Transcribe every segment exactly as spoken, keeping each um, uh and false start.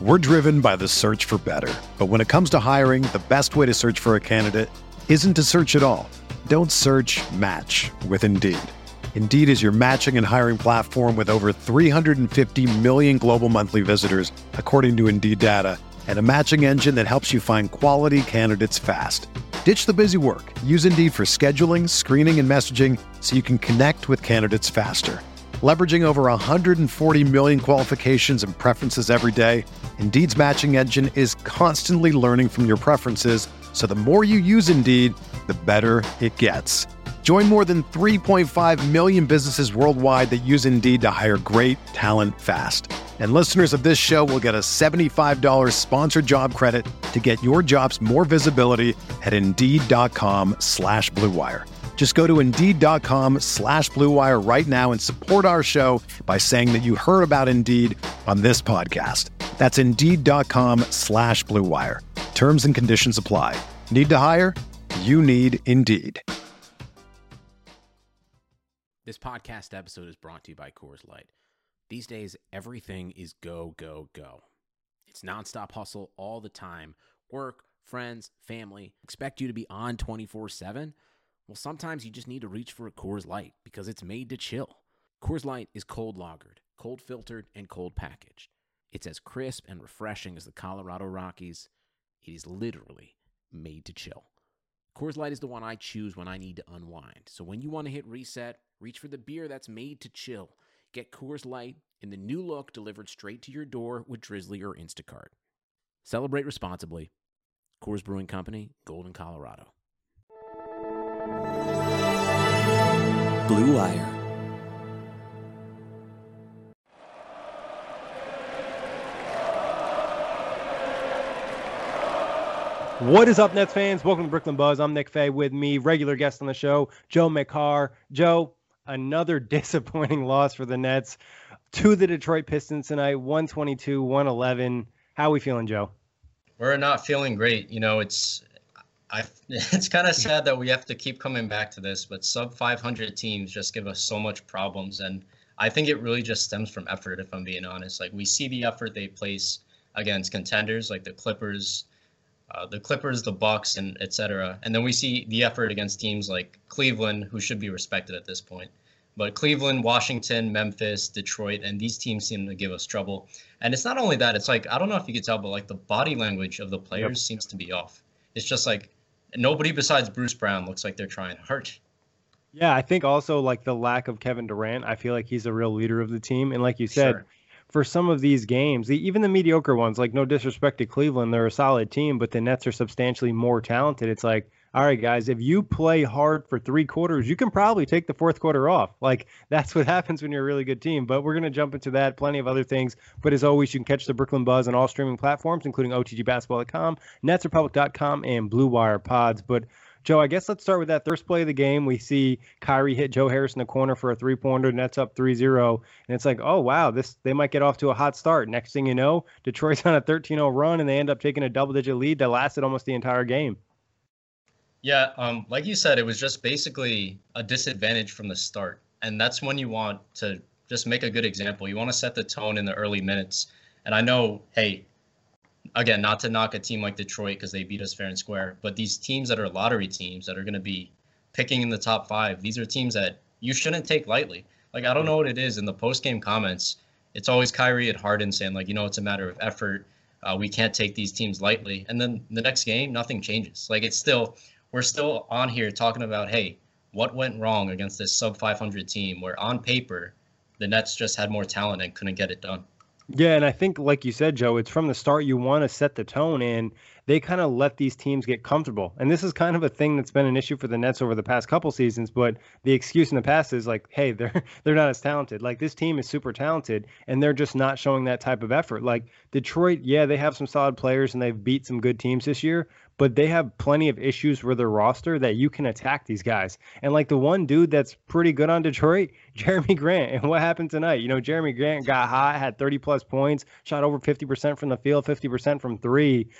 We're driven by the search for better. But when it comes to hiring, the best way to search for a candidate isn't to search at all. Don't search, match with Indeed. Indeed is your matching and hiring platform with over three hundred fifty million global monthly visitors, according to Indeed data, and a matching engine that helps you find quality candidates fast. Ditch the busy work. Use Indeed for scheduling, screening, and messaging so you can connect with candidates faster. Leveraging over one hundred forty million qualifications and preferences every day, Indeed's matching engine is constantly learning from your preferences, so the more you use Indeed, the better it gets. Join more than three point five million businesses worldwide that use Indeed to hire great talent fast. And listeners of this show will get a seventy-five dollars sponsored job credit to get your jobs more visibility at Indeed.com slash Blue Wire. Just go to Indeed.com slash Blue Wire right now and support our show by saying that you heard about Indeed on this podcast. That's Indeed.com slash Blue Wire. Terms and conditions apply. Need to hire? You need Indeed. This podcast episode is brought to you by Coors Light. These days, everything is go, go, go. It's nonstop hustle all the time. Work, friends, family, expect you to be on twenty-four seven. Well, sometimes you just need to reach for a Coors Light because it's made to chill. Coors Light is cold lagered, cold filtered, and cold packaged. It's as crisp and refreshing as the Colorado Rockies. It is literally made to chill. Coors Light is the one I choose when I need to unwind. So when you want to hit reset, reach for the beer that's made to chill. Get Coors Light in the new look delivered straight to your door with Drizzly or Instacart. Celebrate responsibly. Coors Brewing Company, Golden, Colorado. Blue Wire. What is up, Nets fans? Welcome to Brooklyn Buzz. I'm Nick Fay. With me, regular guest on the show, Joe McHarr. Joe, another disappointing loss for the Nets to the Detroit Pistons tonight, one twenty-two one eleven. How are we feeling, Joe? We're not feeling great. You know, it's I. It's kind of sad that we have to keep coming back to this, but sub five hundred teams just give us so much problems, and I think it really just stems from effort, if I'm being honest. Like, we see the effort they place against contenders like the Clippers, uh, the Clippers, the Bucks, and et cetera. And then we see the effort against teams like Cleveland, who should be respected at this point. But Cleveland, Washington, Memphis, Detroit, and these teams seem to give us trouble. And it's not only that, it's like, I don't know if you could tell, but like the body language of the players yep. seems to be off. It's just like nobody besides Bruce Brown looks like they're trying hard. Yeah, I think also like the lack of Kevin Durant, I feel like he's a real leader of the team. And like you said, sure. for some of these games, even the mediocre ones, like no disrespect to Cleveland, they're a solid team, but the Nets are substantially more talented. It's like, all right, guys, if you play hard for three quarters, you can probably take the fourth quarter off. Like, that's what happens when you're a really good team. But we're going to jump into that, plenty of other things. But as always, you can catch the Brooklyn Buzz on all streaming platforms, including O T G basketball dot com, Nets Republic dot com, and Blue Wire Pods. But, Joe, I guess let's start with that first play of the game. We see Kyrie hit Joe Harris in the corner for a three-pointer. Nets up three zero. And it's like, oh, wow, this they might get off to a hot start. Next thing you know, Detroit's on a thirteen oh run, and they end up taking a double-digit lead that lasted almost the entire game. Yeah, um, like you said, it was just basically a disadvantage from the start. And that's when you want to just make a good example. You want to set the tone in the early minutes. And I know, hey, again, not to knock a team like Detroit because they beat us fair and square, but these teams that are lottery teams that are going to be picking in the top five, these are teams that you shouldn't take lightly. Like, I don't know what it is in the post-game comments. It's always Kyrie and Harden saying, like, you know, it's a matter of effort. Uh, we can't take these teams lightly. And then the next game, nothing changes. Like, it's still... We're still on here talking about, hey, what went wrong against this sub five hundred team where on paper the Nets just had more talent and couldn't get it done. Yeah, and I think, like you said, Joe, it's from the start you want to set the tone, and they kind of let these teams get comfortable. And this is kind of a thing that's been an issue for the Nets over the past couple seasons, but the excuse in the past is like, hey, they're they're not as talented. Like, this team is super talented, and they're just not showing that type of effort. Like, Detroit, yeah, they have some solid players, and they've beat some good teams this year, but they have plenty of issues with their roster that you can attack these guys. And like the one dude that's pretty good on Detroit, Jeremy Grant. And what happened tonight? You know, Jeremy Grant got hot, had thirty plus points, shot over fifty percent from the field, fifty percent from three. And it's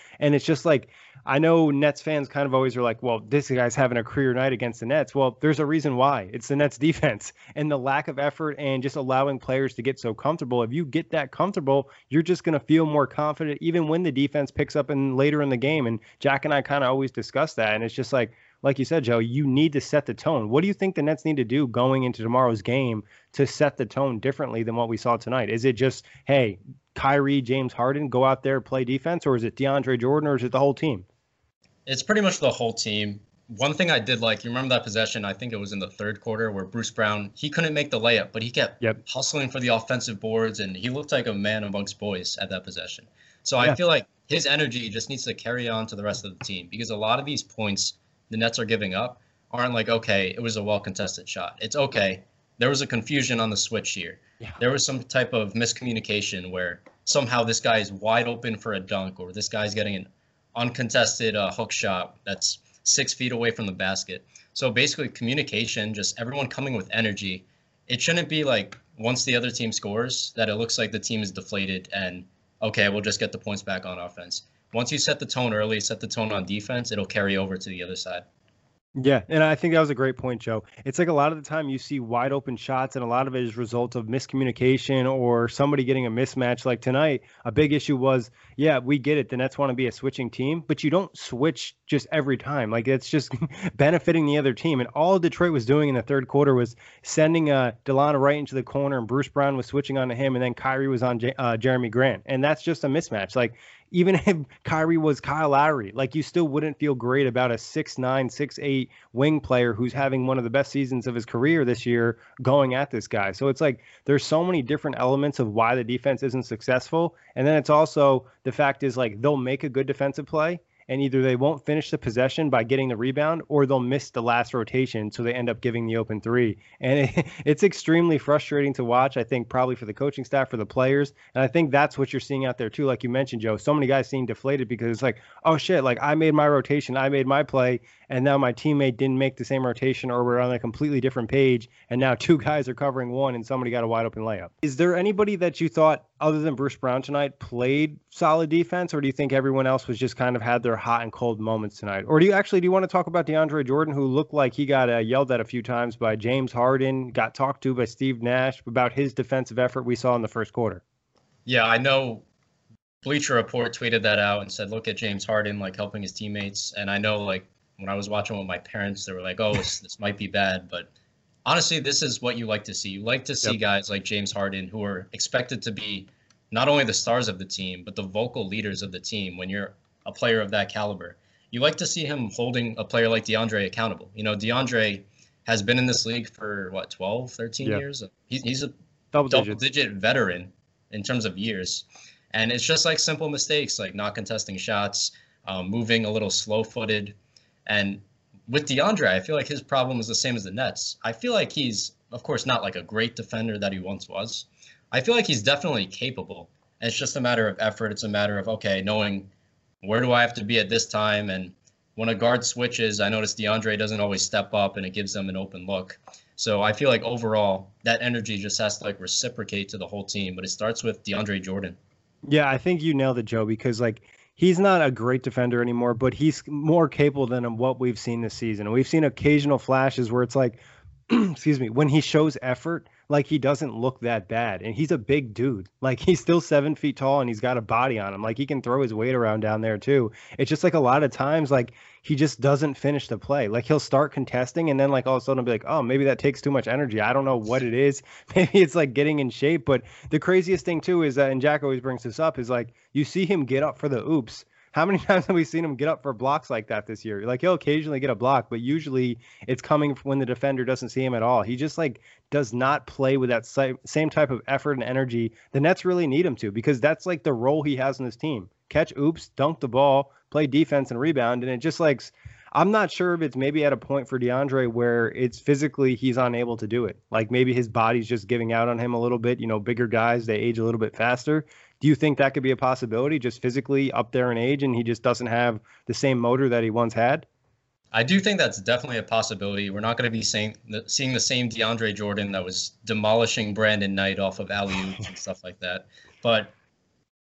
just like, I know Nets fans kind of always are like, well, this guy's having a career night against the Nets. Well, there's a reason why. It's the Nets defense and the lack of effort and just allowing players to get so comfortable. If you get that comfortable, you're just going to feel more confident even when the defense picks up in later in the game. And Jack and I kind of always discuss that. And it's just like, like you said, Joe, you need to set the tone. What do you think the Nets need to do going into tomorrow's game to set the tone differently than what we saw tonight? Is it just, hey, Kyrie, James Harden, go out there, play defense, or is it DeAndre Jordan, or is it the whole team? It's pretty much the whole team. One thing I did like, you remember that possession, I think it was in the third quarter, where Bruce Brown, he couldn't make the layup, but he kept yep. hustling for the offensive boards, and he looked like a man amongst boys at that possession. So yeah. I feel like his energy just needs to carry on to the rest of the team, because a lot of these points the Nets are giving up aren't like, okay, it was a well-contested shot. It's okay, there was a confusion on the switch here. Yeah. There was some type of miscommunication where somehow this guy is wide open for a dunk, or this guy's getting an uncontested uh, hook shot that's six feet away from the basket. So basically communication, just everyone coming with energy. It shouldn't be like once the other team scores that it looks like the team is deflated and, okay, we'll just get the points back on offense. Once you set the tone early, set the tone on defense, it'll carry over to the other side. Yeah, and I think that was a great point, Joe. It's like a lot of the time you see wide open shots, and a lot of it is a result of miscommunication or somebody getting a mismatch. Like tonight, a big issue was, yeah, we get it. The Nets want to be a switching team, but you don't switch just every time. Like it's just benefiting the other team. And all Detroit was doing in the third quarter was sending uh, Delano right into the corner, and Bruce Brown was switching onto him, and then Kyrie was on J- uh, Jeremy Grant. And that's just a mismatch. Like, even if Kyrie was Kyle Lowry, like you still wouldn't feel great about a six nine, six eight wing player who's having one of the best seasons of his career this year going at this guy. So it's like there's so many different elements of why the defense isn't successful. And then it's also the fact is like they'll make a good defensive play, and either they won't finish the possession by getting the rebound, or they'll miss the last rotation, so they end up giving the open three. And it, it's extremely frustrating to watch, I think, probably for the coaching staff, for the players. And I think that's what you're seeing out there, too. Like you mentioned, Joe, so many guys seem deflated because it's like, oh, shit, like I made my rotation, I made my play, and now my teammate didn't make the same rotation, or we're on a completely different page, and now two guys are covering one, and somebody got a wide open layup. Is there anybody that you thought, other than Bruce Brown tonight, played solid defense, or do you think everyone else was just kind of had their hot and cold moments tonight? Or do you actually, do you want to talk about DeAndre Jordan, who looked like he got uh, yelled at a few times by James Harden, got talked to by Steve Nash about his defensive effort we saw in the first quarter? Yeah, I know Bleacher Report tweeted that out and said, look at James Harden, like helping his teammates. And I know, like, when I was watching with my parents, they were like, oh, this, this might be bad. But honestly, this is what you like to see. You like to see yep. guys like James Harden, who are expected to be not only the stars of the team, but the vocal leaders of the team when you're a player of that caliber. You like to see him holding a player like DeAndre accountable. You know, DeAndre has been in this league for, what, twelve, thirteen yeah. years? He's, he's a double, double digit veteran in terms of years. And it's just like simple mistakes, like not contesting shots, um, moving a little slow-footed. And with DeAndre, I feel like his problem is the same as the Nets. I feel like he's, of course, not like a great defender that he once was. I feel like he's definitely capable. And it's just a matter of effort. It's a matter of, okay, knowing where do I have to be at this time. And when a guard switches, I notice DeAndre doesn't always step up, and it gives them an open look. So I feel like overall that energy just has to like reciprocate to the whole team. But it starts with DeAndre Jordan. Yeah, I think you nailed it, Joe, because like he's not a great defender anymore, but he's more capable than what we've seen this season. And we've seen occasional flashes where it's like, excuse me, when he shows effort, like he doesn't look that bad. And he's a big dude. Like he's still seven feet tall and he's got a body on him. Like he can throw his weight around down there too. It's just like a lot of times, like he just doesn't finish the play. Like he'll start contesting and then like all of a sudden be like, oh, maybe that takes too much energy. I don't know what it is. Maybe it's like getting in shape. But the craziest thing too is that, and Jack always brings this up, is like you see him get up for the oops. How many times have we seen him get up for blocks like that this year? Like he'll occasionally get a block, but usually it's coming when the defender doesn't see him at all. He just like does not play with that same type of effort and energy the Nets really need him to, because that's like the role he has in this team. Catch oops, dunk the ball, play defense and rebound. And it just like, I'm not sure if it's maybe at a point for DeAndre where it's physically he's unable to do it. Like maybe his body's just giving out on him a little bit. You know, bigger guys, they age a little bit faster. Do you think that could be a possibility, just physically up there in age, and he just doesn't have the same motor that he once had? I do think that's definitely a possibility. We're not going to be seeing the, seeing the same DeAndre Jordan that was demolishing Brandon Knight off of alley-oops and stuff like that. But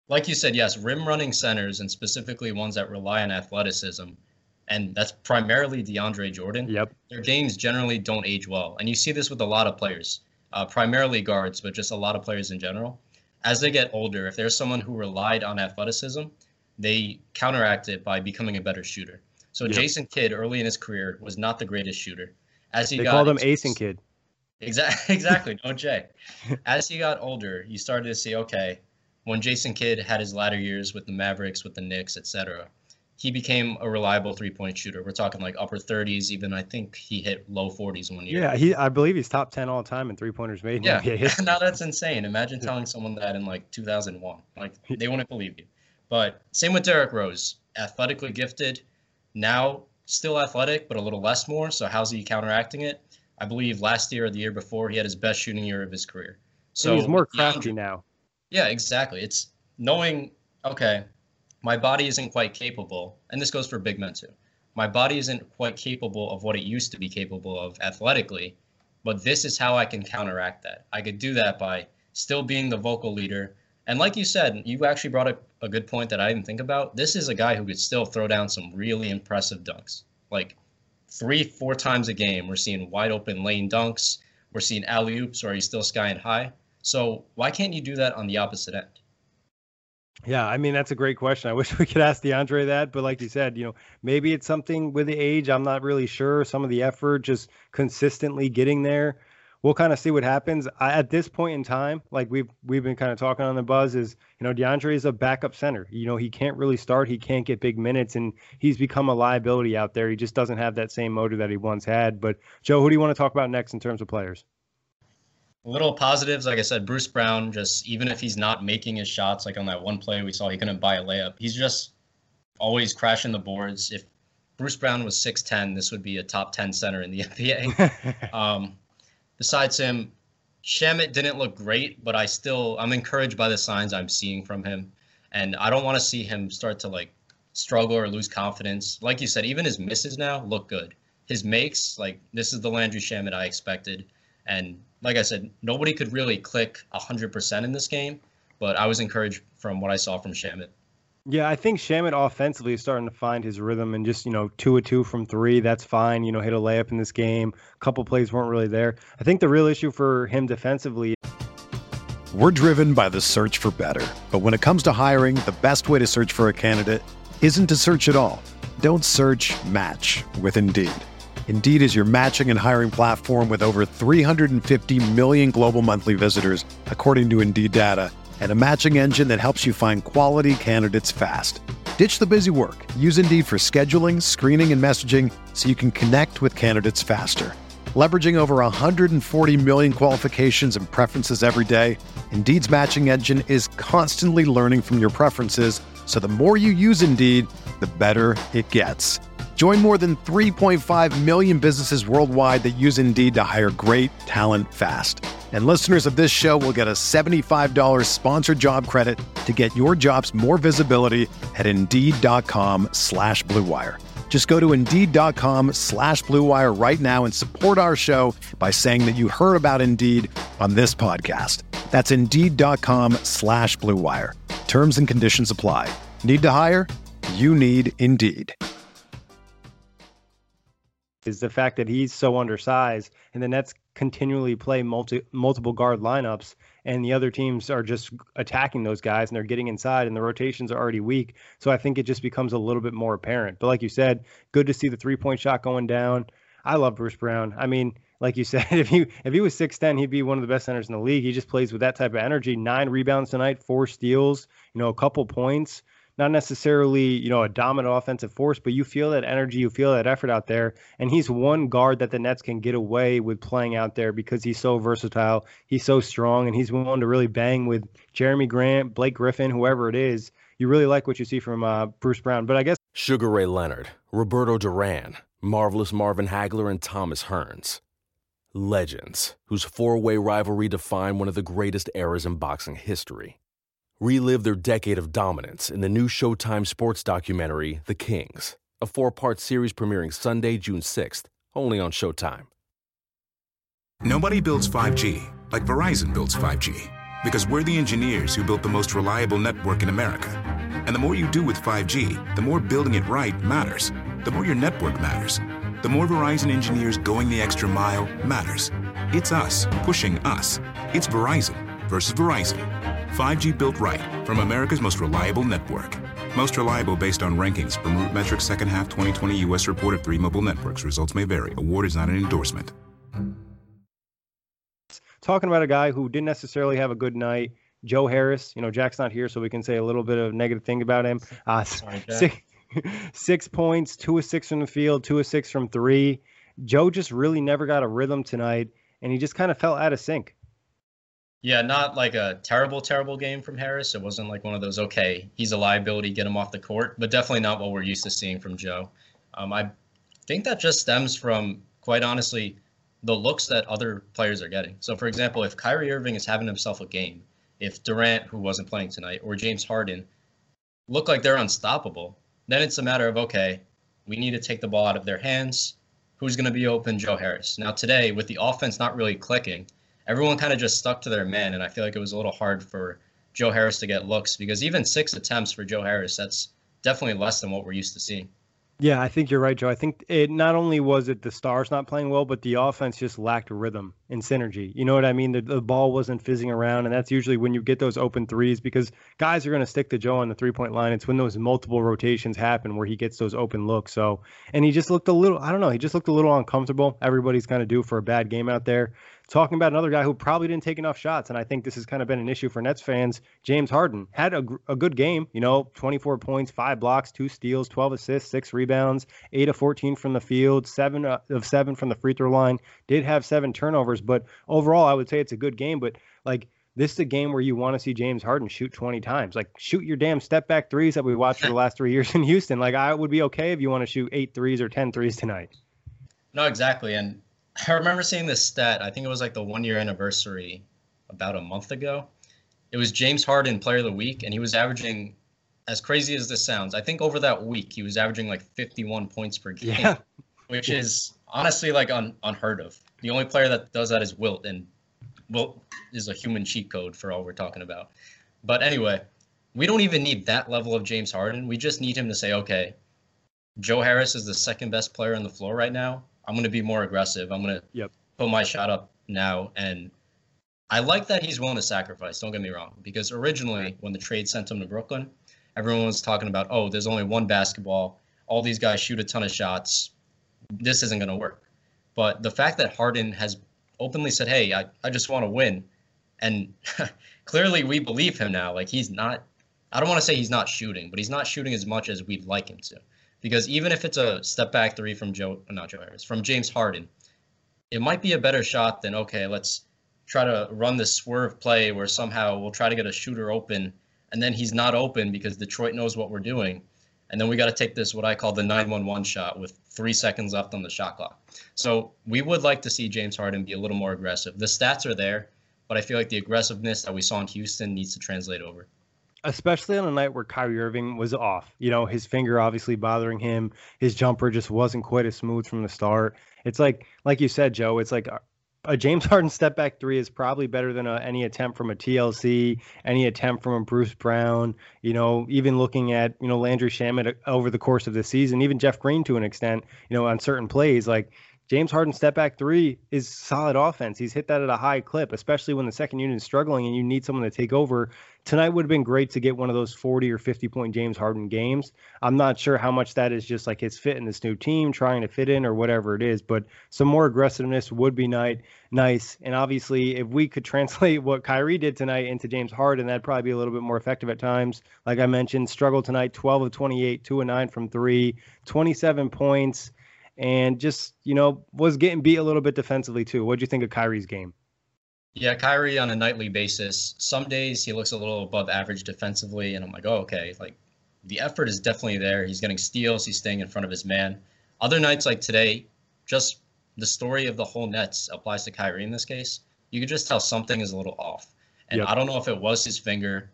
Like you said, yes, rim running centers and specifically ones that rely on athleticism, and that's primarily DeAndre Jordan. Yep. Their games generally don't age well. And you see this with a lot of players, uh, primarily guards, but just a lot of players in general. As they get older, if there's someone who relied on athleticism, they counteract it by becoming a better shooter. So yep. Jason Kidd, early in his career, was not the greatest shooter. As he they got called him into, Acing Kid. Exactly, exactly. No J. As he got older, you started to see, okay, when Jason Kidd had his latter years with the Mavericks, with the Knicks, et cetera, he became a reliable three-point shooter. We're talking like upper thirties, even I think he hit low forties one year. Yeah, he I believe he's top ten all time in three-pointers made. Yeah, now that's insane. Imagine telling someone that in like two thousand one. Like, they wouldn't believe you. But same with Derrick Rose. Athletically gifted, now still athletic, but a little less more. So how's he counteracting it? I believe last year or the year before, he had his best shooting year of his career. So and he's more crafty now. Yeah, exactly. It's knowing, okay, my body isn't quite capable, and this goes for big men too. My body isn't quite capable of what it used to be capable of athletically, but this is how I can counteract that. I could do that by still being the vocal leader. And like you said, you actually brought up a good point that I didn't think about. This is a guy who could still throw down some really impressive dunks. Like three, four times a game, we're seeing wide open lane dunks. We're seeing alley-oops where he's still skying high. So why can't you do that on the opposite end? Yeah, I mean, that's a great question. I wish we could ask DeAndre that, but like you said, you know, maybe it's something with the age. I'm not really sure. Some of the effort, just consistently getting there. We'll kind of see what happens. I, at this point in time, like we've we've been kind of talking on the buzz, is, you know, DeAndre is a backup center. You know, he can't really start. He can't get big minutes, and he's become a liability out there. He just doesn't have that same motor that he once had. But Joe, who do you want to talk about next in terms of players? Little positives, like I said, Bruce Brown, just even if he's not making his shots, like on that one play we saw he couldn't buy a layup, he's just always crashing the boards. If Bruce Brown was six ten, this would be a top ten center in the N B A. um, besides him, Shamet didn't look great, but I still, I'm encouraged by the signs I'm seeing from him. And I don't want to see him start to like struggle or lose confidence. Like you said, even his misses now look good. His makes, like, this is the Landry Shamet I expected. And like I said, nobody could really click one hundred percent in this game, but I was encouraged from what I saw from Shamet. Yeah, I think Shamet offensively is starting to find his rhythm, and just, you know, two or two from three, that's fine. You know, hit a layup in this game. A couple plays weren't really there. I think the real issue for him defensively. We're driven by the search for better. But when it comes to hiring, the best way to search for a candidate isn't to search at all. Don't search, match with Indeed. Indeed is your matching and hiring platform with over three hundred fifty million global monthly visitors, according to Indeed data, and a matching engine that helps you find quality candidates fast. Ditch the busy work. Use Indeed for scheduling, screening, and messaging so you can connect with candidates faster. Leveraging over one hundred forty million qualifications and preferences every day, Indeed's matching engine is constantly learning from your preferences, so the more you use Indeed, the better it gets. Join more than three point five million businesses worldwide that use Indeed to hire great talent fast. And listeners of this show will get a seventy-five dollars sponsored job credit to get your jobs more visibility at Indeed.com slash Blue Wire. Just go to Indeed.com slash Blue Wire right now and support our show by saying that you heard about Indeed on this podcast. That's Indeed.com slash Blue Wire. Terms and conditions apply. Need to hire? You need Indeed. Is the fact that he's so undersized, and the Nets continually play multi, multiple guard lineups, and the other teams are just attacking those guys, and they're getting inside, and the rotations are already weak. So I think it just becomes a little bit more apparent. But like you said, good to see the three-point shot going down. I love Bruce Brown. I mean, like you said, if he if he was six ten, he'd be one of the best centers in the league. He just plays with that type of energy. Nine rebounds tonight, four steals, you know, a couple points. Not necessarily, you know, a dominant offensive force, but you feel that energy, you feel that effort out there. And he's one guard that the Nets can get away with playing out there because he's so versatile, he's so strong, and he's willing to really bang with Jeremy Grant, Blake Griffin, whoever it is. You really like what you see from uh, Bruce Brown. But I guess Sugar Ray Leonard, Roberto Duran, Marvelous Marvin Hagler, and Thomas Hearns. Legends, whose four-way rivalry defined one of the greatest eras in boxing history. Relive their decade of dominance in the new Showtime sports documentary, The Kings, a four-part series premiering Sunday, June sixth, only on Showtime. Nobody builds five G like Verizon builds five G. Because we're the engineers who built the most reliable network in America. And the more you do with five G, the more building it right matters. The more your network matters. The more Verizon engineers going the extra mile matters. It's us pushing us. It's Verizon versus Verizon. five G built right from America's most reliable network. Most reliable based on rankings from RootMetrics second half twenty twenty U S report of three mobile networks. Results may vary. Award is not an endorsement. Talking about a guy who didn't necessarily have a good night, Joe Harris. You know, Jack's not here, so we can say a little bit of negative thing about him. Uh, Sorry, six, six points, two of six from the field, two of six from three. Joe just really never got a rhythm tonight, and he just kind of fell out of sync. Yeah, not like a terrible, terrible game from Harris. It wasn't like one of those, okay, he's a liability, get him off the court, but definitely not what we're used to seeing from Joe. Um, I think that just stems from, quite honestly, the looks that other players are getting. So, for example, if Kyrie Irving is having himself a game, if Durant, who wasn't playing tonight, or James Harden look like they're unstoppable, then it's a matter of, okay, we need to take the ball out of their hands. Who's going to be open? Joe Harris. Now, today, with the offense not really clicking, everyone kind of just stuck to their man, and I feel like it was a little hard for Joe Harris to get looks because even six attempts for Joe Harris, that's definitely less than what we're used to seeing. Yeah, I think you're right, Joe. I think it not only was it the stars not playing well, but the offense just lacked rhythm and synergy. You know what I mean? The, the ball wasn't fizzing around, and that's usually when you get those open threes because guys are going to stick to Joe on the three-point line. It's when those multiple rotations happen where he gets those open looks. So, and he just looked a little, I don't know, he just looked a little uncomfortable. Everybody's kind of due for a bad game out there. Talking about another guy who probably didn't take enough shots, and I think this has kind of been an issue for Nets fans, James Harden. Had a, a good game, you know, twenty-four points, five blocks, two steals, twelve assists, six rebounds, eight of fourteen from the field, seven of seven from the free throw line. Did have seven turnovers, but overall, I would say it's a good game. But, like, this is a game where you want to see James Harden shoot twenty times. Like, shoot your damn step-back threes that we watched for the last three years in Houston. Like, I would be okay if you want to shoot eight threes or ten threes tonight. No, exactly, and I remember seeing this stat. I think it was like the one-year anniversary about a month ago. It was James Harden Player of the Week, and he was averaging, as crazy as this sounds, I think over that week he was averaging like fifty-one points per game, yeah. which is honestly like un, unheard of. The only player that does that is Wilt, and Wilt is a human cheat code for all we're talking about. But anyway, we don't even need that level of James Harden. We just need him to say, okay, Joe Harris is the second best player on the floor right now. I'm going to be more aggressive. I'm going to yep. put my shot up now. And I like that he's willing to sacrifice. Don't get me wrong. Because originally, when the trade sent him to Brooklyn, everyone was talking about, oh, there's only one basketball. All these guys shoot a ton of shots. This isn't going to work. But the fact that Harden has openly said, hey, I, I just want to win. And clearly we believe him now. Like, he's not, I don't want to say he's not shooting, but he's not shooting as much as we'd like him to. Because even if it's a step back three from Joe, not Joe Harris, from James Harden, it might be a better shot than, okay, let's try to run this swerve play where somehow we'll try to get a shooter open, and then he's not open because Detroit knows what we're doing. And then we got to take this, what I call the nine one one shot with three seconds left on the shot clock. So we would like to see James Harden be a little more aggressive. The stats are there, but I feel like the aggressiveness that we saw in Houston needs to translate over. Especially on a night where Kyrie Irving was off. You know, his finger obviously bothering him. His jumper just wasn't quite as smooth from the start. It's like, like you said, Joe, it's like a, a James Harden step back three is probably better than a, any attempt from a T L C, any attempt from a Bruce Brown, you know, even looking at, you know, Landry Shamet over the course of the season, even Jeff Green to an extent, you know, on certain plays, like, James Harden step back three is solid offense. He's hit that at a high clip, especially when the second unit is struggling and you need someone to take over. Tonight would have been great to get one of those forty or fifty point James Harden games. I'm not sure how much that is just like his fit in this new team, trying to fit in or whatever it is, but some more aggressiveness would be nice. Nice. And obviously, if we could translate what Kyrie did tonight into James Harden, that'd probably be a little bit more effective at times. Like I mentioned, struggled tonight, twelve of twenty-eight, two of nine from three, twenty-seven points. And just, you know, was getting beat a little bit defensively too. What'd you think of Kyrie's game? Yeah, Kyrie on a nightly basis. Some days he looks a little above average defensively, and I'm like, oh, okay. Like, the effort is definitely there. He's getting steals. He's staying in front of his man. Other nights like today, just the story of the whole Nets applies to Kyrie in this case. You could just tell something is a little off. And yep. I don't know if it was his finger.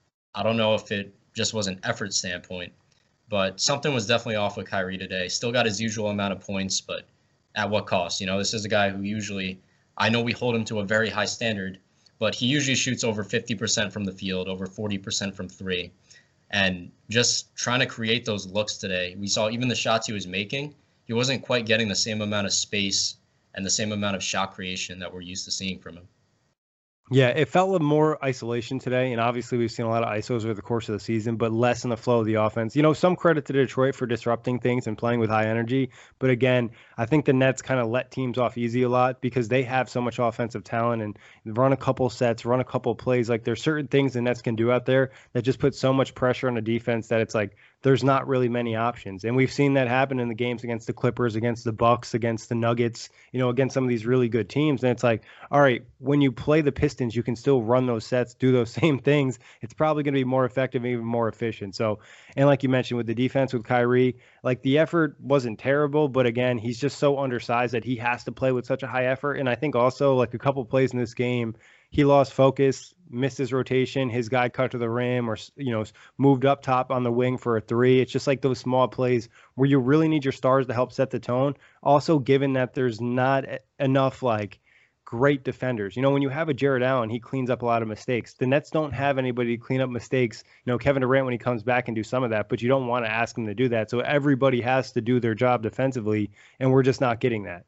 I don't know if it just was an effort standpoint. But something was definitely off with Kyrie today. Still got his usual amount of points, but at what cost? You know, this is a guy who usually, I know we hold him to a very high standard, but he usually shoots over fifty percent from the field, over forty percent from three. And just trying to create those looks today, we saw even the shots he was making, he wasn't quite getting the same amount of space and the same amount of shot creation that we're used to seeing from him. Yeah, it felt a little more isolation today, and obviously we've seen a lot of I S Os over the course of the season, but less in the flow of the offense. You know, some credit to Detroit for disrupting things and playing with high energy, but again, I think the Nets kind of let teams off easy a lot because they have so much offensive talent and run a couple sets, run a couple plays. Like there's certain things the Nets can do out there that just put so much pressure on the defense that it's like there's not really many options. And we've seen that happen in the games against the Clippers, against the Bucks, against the Nuggets, you know, against some of these really good teams. And it's like, all right, when you play the Pistons, you can still run those sets, do those same things. It's probably going to be more effective and even more efficient. So, and like you mentioned with the defense with Kyrie, like the effort wasn't terrible, but again, he's just so undersized that he has to play with such a high effort. And I think also like a couple plays in this game, he lost focus, missed his rotation. His guy cut to the rim or, you know, moved up top on the wing for a three. It's just like those small plays where you really need your stars to help set the tone. Also, given that there's not enough like great defenders. You know, when you have a Jared Allen, he cleans up a lot of mistakes. The Nets don't have anybody to clean up mistakes. You know, Kevin Durant, when he comes back, and do some of that, but you don't want to ask him to do that. So everybody has to do their job defensively, and we're just not getting that.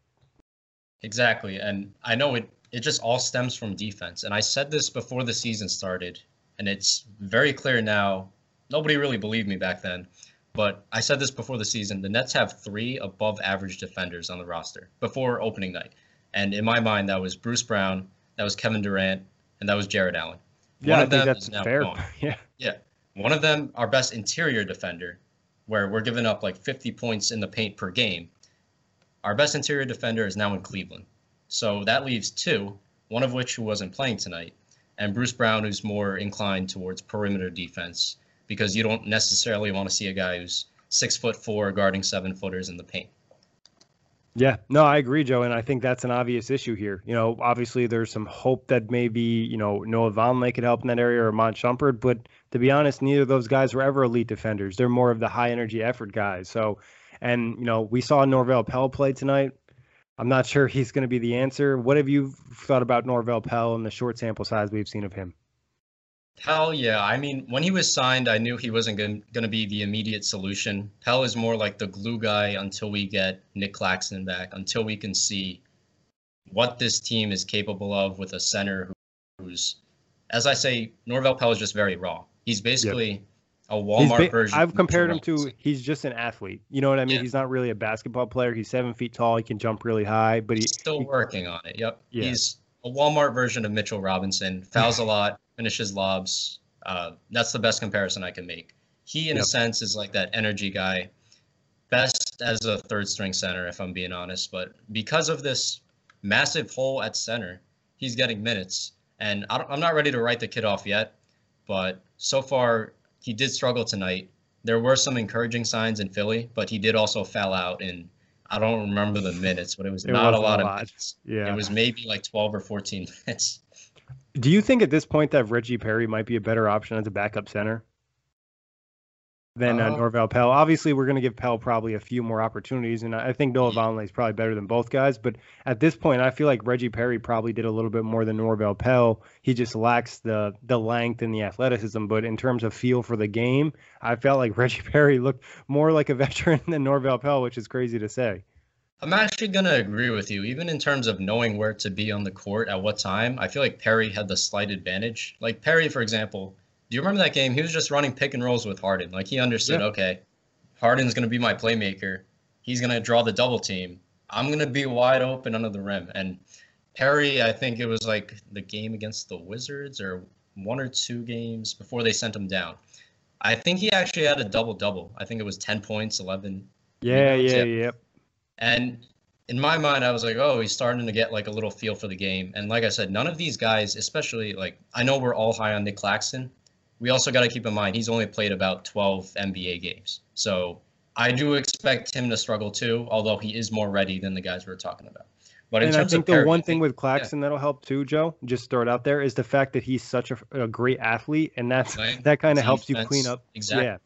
Exactly. And I know it, it just all stems from defense. And I said this before the season started, and it's very clear now. Nobody really believed me back then, but I said this before the season. The Nets have three above average defenders on the roster before opening night. And in my mind, that was Bruce Brown, that was Kevin Durant, and that was Jared Allen. Yeah, One I of think them that's is now fair. gone. Yeah. Yeah. One of them, our best interior defender, where we're giving up like fifty points in the paint per game. Our best interior defender is now in Cleveland. So that leaves two, one of which who wasn't playing tonight, and Bruce Brown, who's more inclined towards perimeter defense, because you don't necessarily want to see a guy who's six foot four guarding seven footers in the paint. Yeah, no, I agree, Joe, and I think that's an obvious issue here. You know, obviously there's some hope that maybe, you know, Noah Vonleh could help in that area or Iman Shumpert, but to be honest, neither of those guys were ever elite defenders. They're more of the high energy effort guys. So, and, you know, we saw Norvel Pelle play tonight. I'm not sure he's going to be the answer. What have you thought about Norvel Pelle and the short sample size we've seen of him? Pelle, yeah. I mean, when he was signed, I knew he wasn't going to be the immediate solution. Pelle is more like the glue guy until we get Nick Claxton back, until we can see what this team is capable of with a center who's, as I say, Norvel Pelle is just very raw. He's basically yep. a Walmart ba- version. I've compared him to, he's just an athlete. You know what I mean? Yeah. He's not really a basketball player. He's seven feet tall. He can jump really high, but he, he's still he, working on it. Yep. Yeah. He's a Walmart version of Mitchell Robinson. Fouls a lot. Finishes lobs. Uh, that's the best comparison I can make. He, in yep. a sense, is like that energy guy, best as a third string center, if I'm being honest. But because of this massive hole at center, he's getting minutes. And I don't, I'm not ready to write the kid off yet, but so far he did struggle tonight. There were some encouraging signs in Philly, but he did also foul out in, I don't remember the minutes, but it was it not a lot, a of lot. minutes. Yeah. It was maybe like twelve or fourteen minutes. Do you think at this point that Reggie Perry might be a better option as a backup center than uh, uh, Norvel Pelle? Obviously, we're going to give Pelle probably a few more opportunities, and I think Noah yeah. Vonleh is probably better than both guys. But at this point, I feel like Reggie Perry probably did a little bit more than Norvel Pelle. He just lacks the the length and the athleticism. But in terms of feel for the game, I felt like Reggie Perry looked more like a veteran than Norvel Pelle, which is crazy to say. I'm actually going to agree with you. Even in terms of knowing where to be on the court at what time, I feel like Perry had the slight advantage. Like Perry, for example, do you remember that game? He was just running pick and rolls with Harden. Like he understood, yeah. okay, Harden's going to be my playmaker. He's going to draw the double team. I'm going to be wide open under the rim. And Perry, I think it was like the game against the Wizards or one or two games before they sent him down. I think he actually had a double-double. I think it was ten points, eleven. Yeah, rebounds. yeah, yeah. yep. And in my mind, I was like, oh, he's starting to get like a little feel for the game. And like I said, none of these guys, especially like, I know we're all high on Nick Claxton. We also got to keep in mind, he's only played about twelve N B A games. So I do expect him to struggle too, although he is more ready than the guys we're talking about. But in and terms I think of Perry, the one thing with Claxton yeah. that'll help too, Joe, just throw it out there, is the fact that he's such a, a great athlete. And that's right. that kind of helps you Defense. clean up. Exactly. Yeah.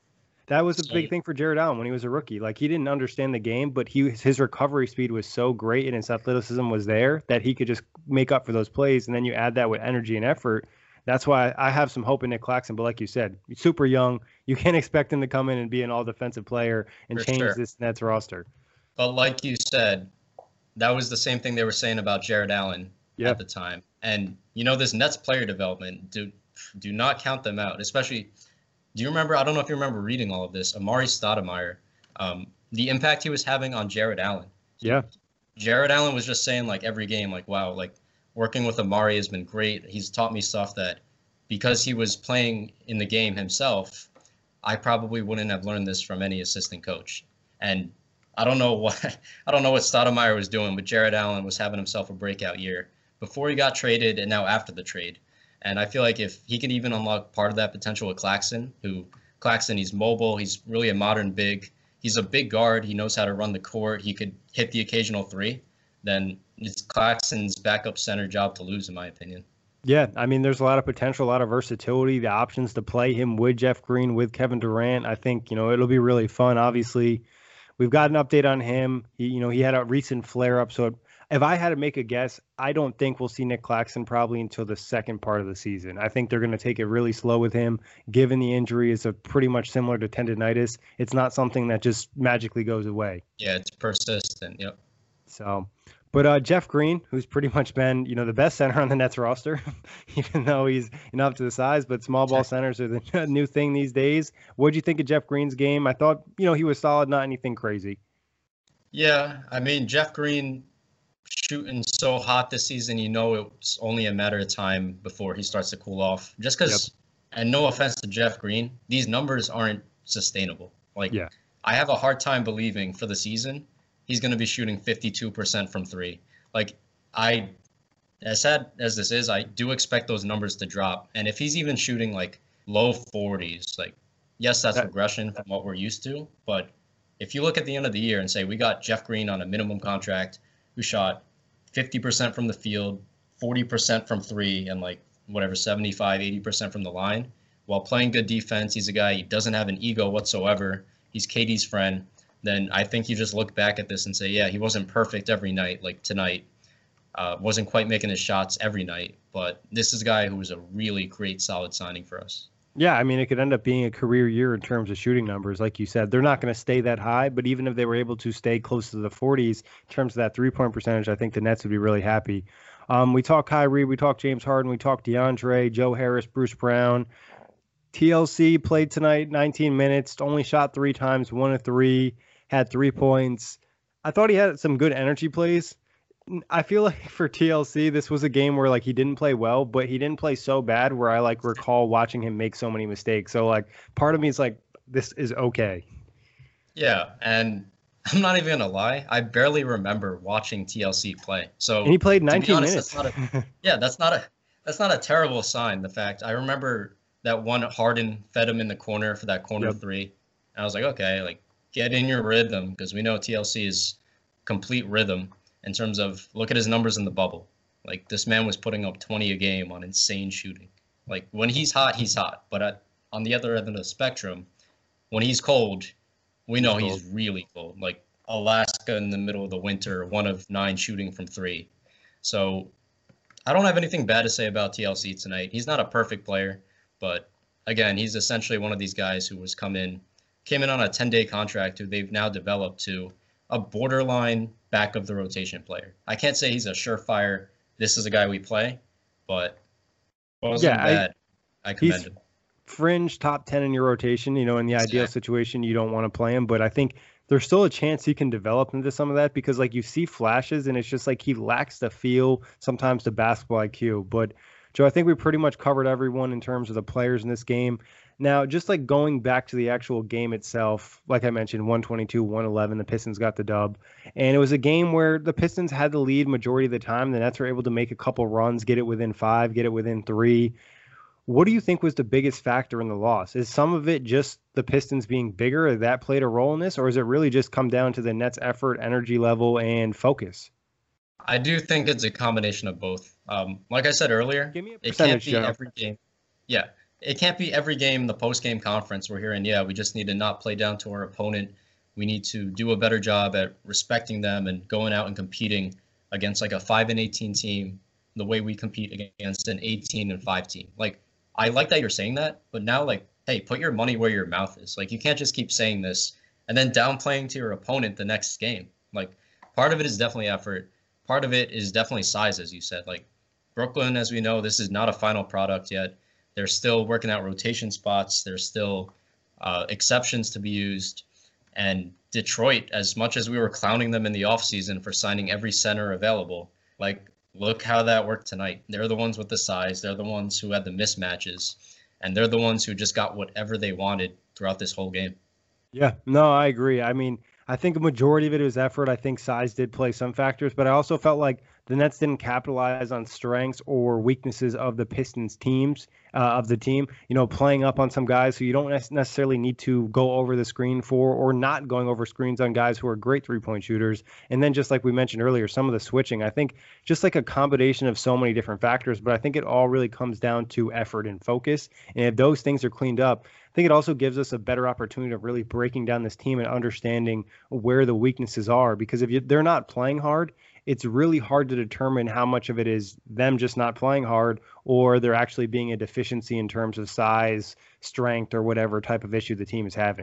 That was a So, big thing for Jared Allen when he was a rookie. Like, he didn't understand the game, but he his recovery speed was so great and his athleticism was there that he could just make up for those plays. And then you add that with energy and effort. That's why I have some hope in Nick Claxton. But like you said, he's super young. You can't expect him to come in and be an all-defensive player and For change sure. this Nets roster. But like you said, that was the same thing they were saying about Jared Allen Yeah. at the time. And, you know, this Nets player development, do, do not count them out, especially – do you remember, I don't know if you remember reading all of this, Amari Stoudemire, um, the impact he was having on Jared Allen. Yeah. Jared Allen was just saying, like, every game, like, wow, like, working with Amari has been great. He's taught me stuff that because he was playing in the game himself, I probably wouldn't have learned this from any assistant coach. And I don't know what I don't know what Stoudemire was doing, but Jared Allen was having himself a breakout year before he got traded and now after the trade. And I feel like if he can even unlock part of that potential with Claxton, who Claxton, he's mobile, he's really a modern big, he's a big guard, he knows how to run the court, he could hit the occasional three, then it's Claxton's backup center job to lose, in my opinion. Yeah, I mean, there's a lot of potential, a lot of versatility, the options to play him with Jeff Green, with Kevin Durant. I think, you know, it'll be really fun. Obviously, we've got an update on him. He, you know, he had a recent flare-up, so it, if I had to make a guess, I don't think we'll see Nick Claxton probably until the second part of the season. I think they're going to take it really slow with him, given the injury is a pretty much similar to tendonitis. It's not something that just magically goes away. Yeah, it's persistent. Yep. So, but uh, Jeff Green, who's pretty much been, you know, the best center on the Nets roster, even though he's enough to the size, but small ball centers are the new thing these days. What did you think of Jeff Green's game? I thought, you know, he was solid, not anything crazy. Yeah, I mean, Jeff Green shooting so hot this season, you know it's only a matter of time before he starts to cool off. Just because, yep. And no offense to Jeff Green, these numbers aren't sustainable. Like, yeah. I have a hard time believing for the season he's going to be shooting fifty-two percent from three. Like, I, as sad as this is, I do expect those numbers to drop. And if he's even shooting like low forties, like, yes, that's that, regression from what we're used to. But if you look at the end of the year and say we got Jeff Green on a minimum contract who shot fifty percent from the field, forty percent from three, and like whatever, seventy-five, eighty percent from the line, while playing good defense. He's a guy, he doesn't have an ego whatsoever. He's K D's friend. Then I think you just look back at this and say, yeah, he wasn't perfect every night, like tonight. Uh, wasn't quite making his shots every night. But this is a guy who was a really great, solid signing for us. Yeah, I mean, it could end up being a career year in terms of shooting numbers. Like you said, they're not going to stay that high, but even if they were able to stay close to the forties in terms of that three-point percentage, I think the Nets would be really happy. Um, we talked Kyrie, we talked James Harden, we talked DeAndre, Joe Harris, Bruce Brown. T L C played tonight, nineteen minutes, only shot three times, one of three, had three points. I thought he had some good energy plays. I feel like for T L C, this was a game where like he didn't play well, but he didn't play so bad where I like recall watching him make so many mistakes. So like part of me is like, this is okay. Yeah, and I'm not even gonna lie, I barely remember watching T L C play. So and he played nineteen honest, minutes. That's not a, yeah, that's not a that's not a terrible sign. The fact I remember that one Harden fed him in the corner for that corner yep. three. And I was like, okay, like get in your rhythm, because we know T L C is complete rhythm. In terms of, look at his numbers in the bubble. Like, this man was putting up twenty a game on insane shooting. Like, when he's hot, he's hot. But at, on the other end of the spectrum, when he's cold, we know he's, he's really cold. Like, Alaska in the middle of the winter, one of nine shooting from three. So, I don't have anything bad to say about T L C tonight. He's not a perfect player. But, again, he's essentially one of these guys who was come in, came in on a ten-day contract who they've now developed to a borderline back of the rotation player. I can't say he's a surefire, this is a guy we play, but wasn't yeah, bad. I, I commend him. Fringe top ten in your rotation. You know, in the exactly. ideal situation, you don't want to play him, but I think there's still a chance he can develop into some of that because like you see flashes and it's just like he lacks the feel, sometimes the basketball I Q. But Joe, I think we pretty much covered everyone in terms of the players in this game. Now, just like going back to the actual game itself, like I mentioned, one twenty-two, one eleven, the Pistons got the dub. And it was a game where the Pistons had the lead majority of the time. The Nets were able to make a couple runs, get it within five, get it within three. What do you think was the biggest factor in the loss? Is some of it just the Pistons being bigger, that played a role in this, or is it really just come down to the Nets' effort, energy level, and focus? I do think it's a combination of both. Um, like I said earlier, Give me a it can't be Joe. every game. Yeah. it can't be every game, the post-game conference, we're hearing, yeah, we just need to not play down to our opponent. We need to do a better job at respecting them and going out and competing against like a five and eighteen team the way we compete against an eighteen and five team. Like, I like that you're saying that, but now, like, hey, put your money where your mouth is. Like, you can't just keep saying this and then downplaying to your opponent the next game. Like, part of it is definitely effort. Part of it is definitely size, as you said. Like, Brooklyn, as we know, this is not a final product yet. They're still working out rotation spots. There's still uh, exceptions to be used. And Detroit, as much as we were clowning them in the offseason for signing every center available, like, look how that worked tonight. They're the ones with the size. They're the ones who had the mismatches. And they're the ones who just got whatever they wanted throughout this whole game. Yeah, no, I agree. I mean, I think a majority of it was effort. I think size did play some factors, but I also felt like the Nets didn't capitalize on strengths or weaknesses of the Pistons teams, uh, of the team, you know, playing up on some guys who you don't necessarily need to go over the screen for, or not going over screens on guys who are great three-point shooters. And then just like we mentioned earlier, some of the switching, I think just like a combination of so many different factors, but I think it all really comes down to effort and focus. And if those things are cleaned up, I think it also gives us a better opportunity of really breaking down this team and understanding where the weaknesses are. Because if you, they're not playing hard, it's really hard to determine how much of it is them just not playing hard or there actually being a deficiency in terms of size, strength, or whatever type of issue the team is having.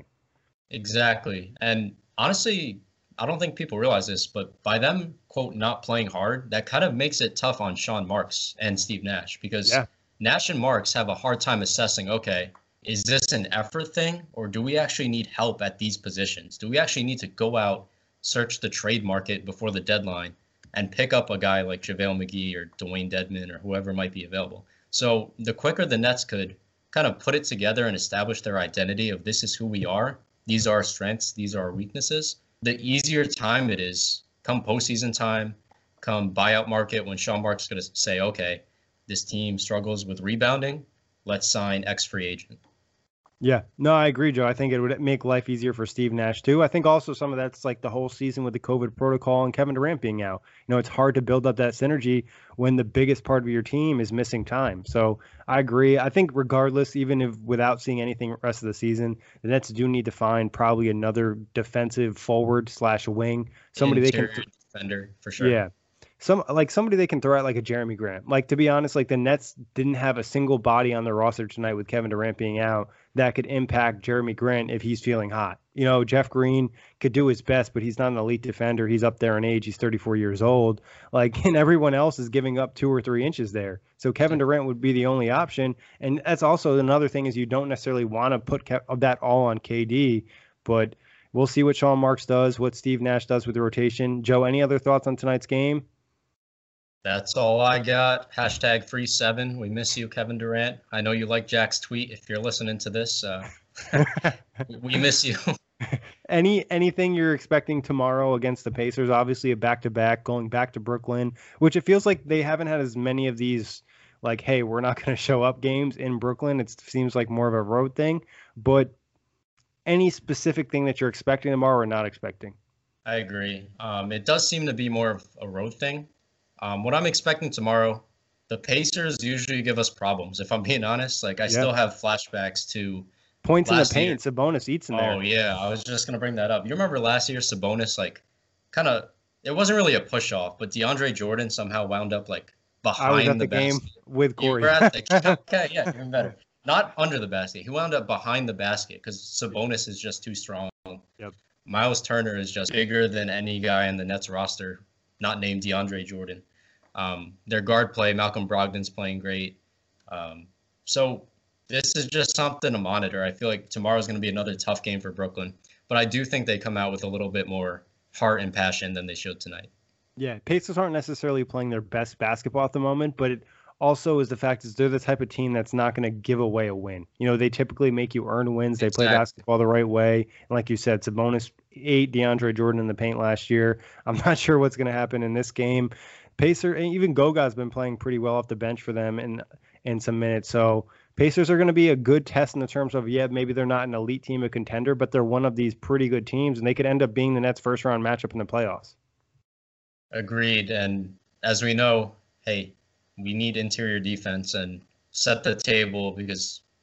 Exactly. And honestly, I don't think people realize this, but by them, quote, not playing hard, that kind of makes it tough on Sean Marks and Steve Nash, because yeah. Nash and Marks have a hard time assessing, okay, is this an effort thing, or do we actually need help at these positions? Do we actually need to go out, search the trade market before the deadline, and pick up a guy like JaVale McGee or Dwayne Dedmon or whoever might be available? So the quicker the Nets could kind of put it together and establish their identity of this is who we are, these are our strengths, these are our weaknesses, the easier time it is come postseason time, come buyout market, when Sean Marks is going to say, okay, this team struggles with rebounding, let's sign X free agent. Yeah, no, I agree, Joe. I think it would make life easier for Steve Nash, too. I think also some of that's like the whole season with the COVID protocol and Kevin Durant being out. You know, it's hard to build up that synergy when the biggest part of your team is missing time. So I agree. I think regardless, even if without seeing anything the rest of the season, the Nets do need to find probably another defensive forward slash wing, somebody Interior they can th- defender for sure. Yeah. Some like somebody they can throw out like a Jeremy Grant. Like, to be honest, like the Nets didn't have a single body on their roster tonight with Kevin Durant being out that could impact Jeremy Grant if he's feeling hot. You know, Jeff Green could do his best, but he's not an elite defender. He's up there in age. He's thirty-four years old. Like, and everyone else is giving up two or three inches there. So Kevin Durant would be the only option. And that's also another thing, is you don't necessarily want to put that all on K D, but we'll see what Sean Marks does, what Steve Nash does with the rotation. Joe, any other thoughts on tonight's game? That's all I got. Hashtag free seven. We miss you, Kevin Durant. I know you like Jack's tweet. If you're listening to this, uh, we miss you. Any anything you're expecting tomorrow against the Pacers? Obviously a back-to-back, going back to Brooklyn, which it feels like they haven't had as many of these, like, hey, we're not going to show up games in Brooklyn. It seems like more of a road thing. But any specific thing that you're expecting tomorrow or not expecting? I agree. Um, it does seem to be more of a road thing. Um, what I'm expecting tomorrow, the Pacers usually give us problems, if I'm being honest. Like, I yeah. still have flashbacks to points in the paint. Year. Sabonis eats in there. Oh, yeah. I was just going to bring that up. You remember last year, Sabonis, like, kind of, it wasn't really a push-off, but DeAndre Jordan somehow wound up, like, behind I was at the, the game basket. with Corey. You were at the, okay, yeah, even better. Not under the basket. He wound up behind the basket because Sabonis is just too strong. Yep. Miles Turner is just bigger than any guy in the Nets roster, not named DeAndre Jordan. Um, their guard play, Malcolm Brogdon's playing great. Um, so this is just something to monitor. I feel like tomorrow's going to be another tough game for Brooklyn, but I do think they come out with a little bit more heart and passion than they showed tonight. Yeah, Pacers aren't necessarily playing their best basketball at the moment, but it also is the fact is they're the type of team that's not going to give away a win. You know, they typically make you earn wins. They exactly. play basketball the right way. And like you said, Sabonis ate DeAndre Jordan in the paint last year. I'm not sure what's going to happen in this game. Pacer, and even Goga's been playing pretty well off the bench for them in, in some minutes. So Pacers are going to be a good test in the terms of, yeah, maybe they're not an elite team, a contender, but they're one of these pretty good teams, and they could end up being the Nets' first-round matchup in the playoffs. Agreed. And as we know, hey, we need interior defense and set the table, because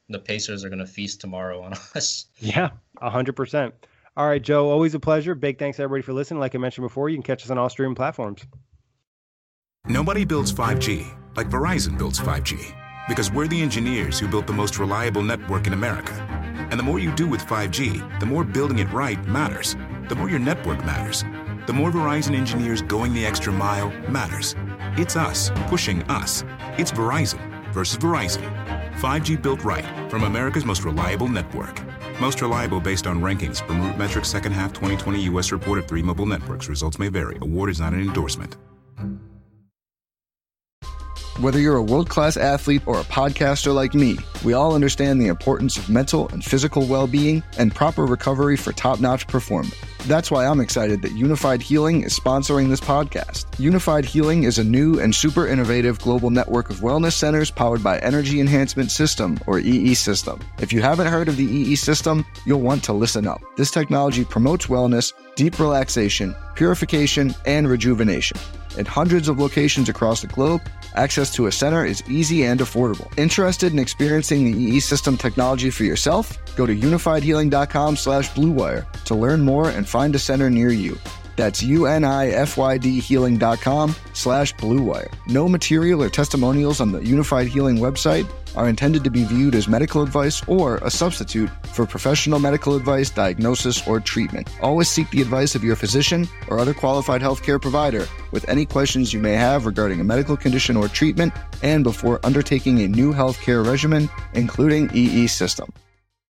the Pacers are going to feast tomorrow on us. Yeah, one hundred percent. All right, Joe, always a pleasure. Big thanks, everybody, for listening. Like I mentioned before, you can catch us on all streaming platforms. Nobody builds five G like Verizon builds five G, because we're the engineers who built the most reliable network in America. And the more you do with five G, the more building it right matters. The more your network matters. The more Verizon engineers going the extra mile matters. It's us pushing us. It's Verizon versus Verizon. five G built right from America's most reliable network. Most reliable based on rankings from RootMetrics second half twenty twenty U S report of three mobile networks. Results may vary. Award is not an endorsement. Whether you're a world-class athlete or a podcaster like me, we all understand the importance of mental and physical well-being and proper recovery for top-notch performance. That's why I'm excited that Unified Healing is sponsoring this podcast. Unified Healing is a new and super innovative global network of wellness centers powered by Energy Enhancement System, or E E System. If you haven't heard of the E E System, you'll want to listen up. This technology promotes wellness, deep relaxation, purification, and rejuvenation. At hundreds of locations across the globe, access to a center is easy and affordable. Interested in experiencing the E E System technology for yourself? Go to unifiedhealing.com slash bluewire to learn more and find a center near you. That's U-N-I-F-Y-D healing.com slash bluewire. No material or testimonials on the Unified Healing website are intended to be viewed as medical advice or a substitute for professional medical advice, diagnosis, or treatment. Always seek the advice of your physician or other qualified healthcare provider with any questions you may have regarding a medical condition or treatment and before undertaking a new healthcare regimen, including E E System.